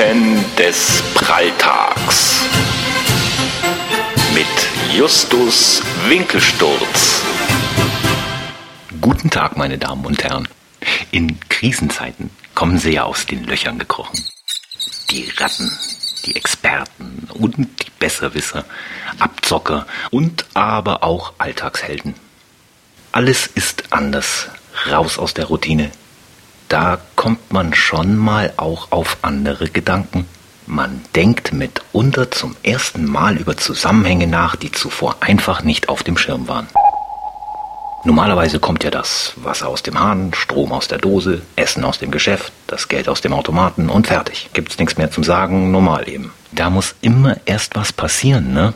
Geschichten des Pralltags mit Justus Winkelsturz. Guten Tag, meine Damen und Herren. In Krisenzeiten kommen sie ja aus den Löchern gekrochen. Die Ratten, die Experten und die Besserwisser, Abzocker und aber auch Alltagshelden. Alles ist anders, raus aus der Routine. Da kommt man schon mal auch auf andere Gedanken. Man denkt mitunter zum ersten Mal über Zusammenhänge nach, die zuvor einfach nicht auf dem Schirm waren. Normalerweise kommt ja das Wasser aus dem Hahn, Strom aus der Dose, Essen aus dem Geschäft, das Geld aus dem Automaten und fertig. Gibt's nichts mehr zum Sagen, normal eben. Da muss immer erst was passieren, ne?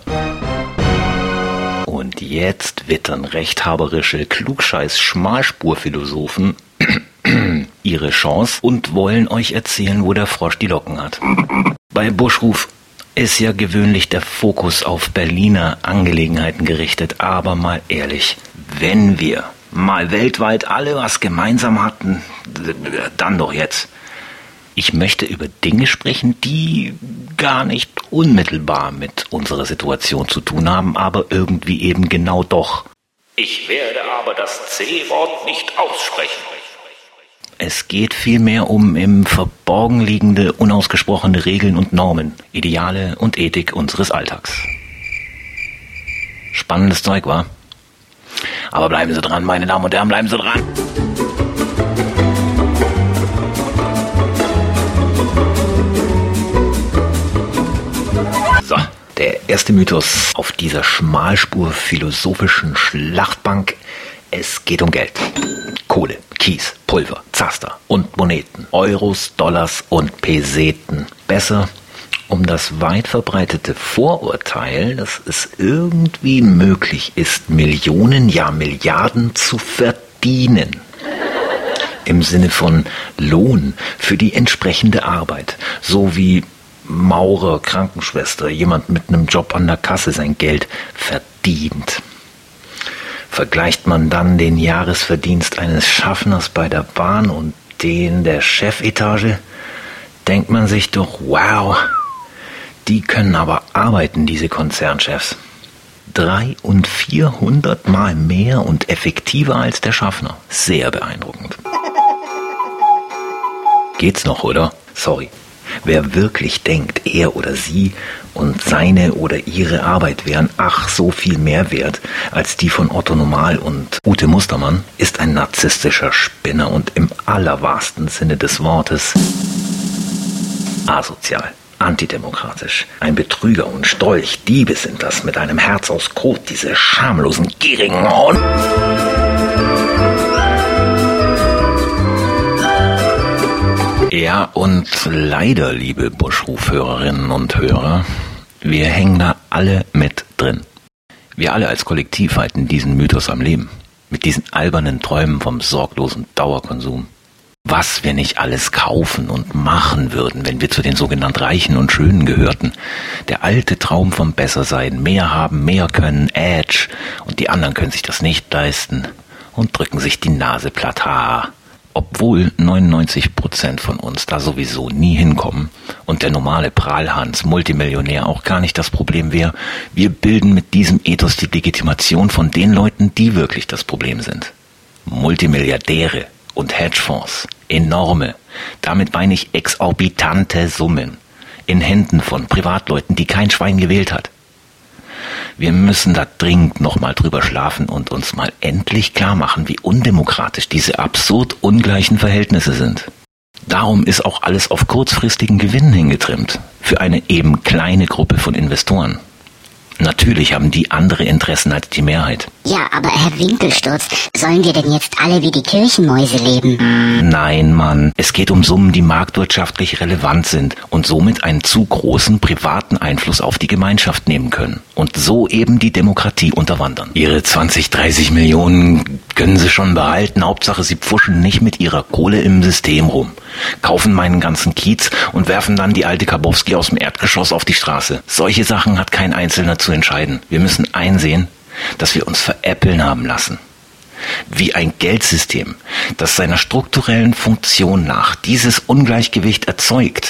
Und jetzt wittern rechthaberische Klugscheiß-Schmalspurphilosophen ihre Chance und wollen euch erzählen, wo der Frosch die Locken hat. Bei Buschruf ist ja gewöhnlich der Fokus auf Berliner Angelegenheiten gerichtet, aber mal ehrlich, wenn wir mal weltweit alle was gemeinsam hatten, dann doch jetzt. Ich möchte über Dinge sprechen, die gar nicht unmittelbar mit unserer Situation zu tun haben, aber irgendwie eben genau doch. Ich werde aber das C-Wort nicht aussprechen. Es geht vielmehr um im Verborgen liegende, unausgesprochene Regeln und Normen, Ideale und Ethik unseres Alltags. Spannendes Zeug, wa? Aber bleiben Sie dran, meine Damen und Herren, bleiben Sie dran! So, der erste Mythos auf dieser schmalspur-philosophischen Schlachtbank. Es geht um Geld. Kohle, Kies, Pulver, Zaster und Moneten, Euros, Dollars und Peseten. Besser um das weit verbreitete Vorurteil, dass es irgendwie möglich ist, Millionen, ja Milliarden zu verdienen. Im Sinne von Lohn für die entsprechende Arbeit. So wie Maurer, Krankenschwester, jemand mit einem Job an der Kasse sein Geld verdient. Vergleicht man dann den Jahresverdienst eines Schaffners bei der Bahn und den der Chefetage, denkt man sich doch, wow, die können aber arbeiten, diese Konzernchefs. 300 und 400 Mal mehr und effektiver als der Schaffner. Sehr beeindruckend. Geht's noch, oder? Sorry. Wer wirklich denkt, er oder sie und seine oder ihre Arbeit wären ach so viel mehr wert als die von Otto Normal und Ute Mustermann, ist ein narzisstischer Spinner und im allerwahrsten Sinne des Wortes asozial, antidemokratisch, ein Betrüger und Strolch. Diebe sind das mit einem Herz aus Kot, diese schamlosen, gierigen Hunde. Ja, und leider, liebe Buschruf-Hörerinnen und Hörer, wir hängen da alle mit drin. Wir alle als Kollektiv halten diesen Mythos am Leben. Mit diesen albernen Träumen vom sorglosen Dauerkonsum. Was wir nicht alles kaufen und machen würden, wenn wir zu den sogenannten Reichen und Schönen gehörten. Der alte Traum vom Bessersein, mehr haben, mehr können, Edge. Und die anderen können sich das nicht leisten und drücken sich die Nase platt. Ha. Obwohl 99% von uns da sowieso nie hinkommen und der normale Prahlhans Multimillionär auch gar nicht das Problem wäre, wir bilden mit diesem Ethos die Legitimation von den Leuten, die wirklich das Problem sind. Multimilliardäre und Hedgefonds, enorme, damit meine ich exorbitante Summen, in Händen von Privatleuten, die kein Schwein gewählt hat. Wir müssen da dringend nochmal drüber schlafen und uns mal endlich klar machen, wie undemokratisch diese absurd ungleichen Verhältnisse sind. Darum ist auch alles auf kurzfristigen Gewinn hingetrimmt, für eine eben kleine Gruppe von Investoren. Natürlich haben die andere Interessen als die Mehrheit. Ja, aber Herr Winkelsturz, sollen wir denn jetzt alle wie die Kirchenmäuse leben? Nein, Mann. Es geht um Summen, die marktwirtschaftlich relevant sind und somit einen zu großen privaten Einfluss auf die Gemeinschaft nehmen können. Und so eben die Demokratie unterwandern. Ihre 20, 30 Millionen können sie schon behalten. Hauptsache, sie pfuschen nicht mit ihrer Kohle im System rum. Kaufen meinen ganzen Kiez und werfen dann die alte Kabowski aus dem Erdgeschoss auf die Straße. Solche Sachen hat kein Einzelner zu entscheiden. Wir müssen einsehen, dass wir uns veräppeln haben lassen. Wie ein Geldsystem, das seiner strukturellen Funktion nach dieses Ungleichgewicht erzeugt,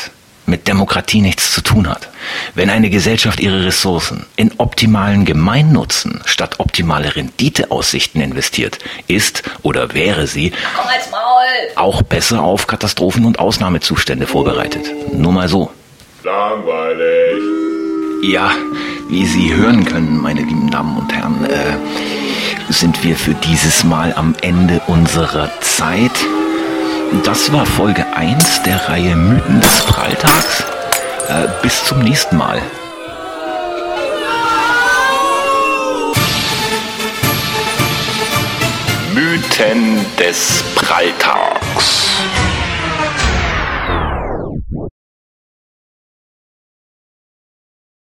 mit Demokratie nichts zu tun hat. Wenn eine Gesellschaft ihre Ressourcen in optimalen Gemeinnutzen statt optimale Renditeaussichten investiert, ist oder wäre sie auch besser auf Katastrophen und Ausnahmezustände vorbereitet. Nur mal so. Langweilig. Ja, wie Sie hören können, meine lieben Damen und Herren, sind wir für dieses Mal am Ende unserer Zeit. Das war Folge 1 der Reihe Mythen des Pralltags. Bis zum nächsten Mal. Mythen des Pralltags.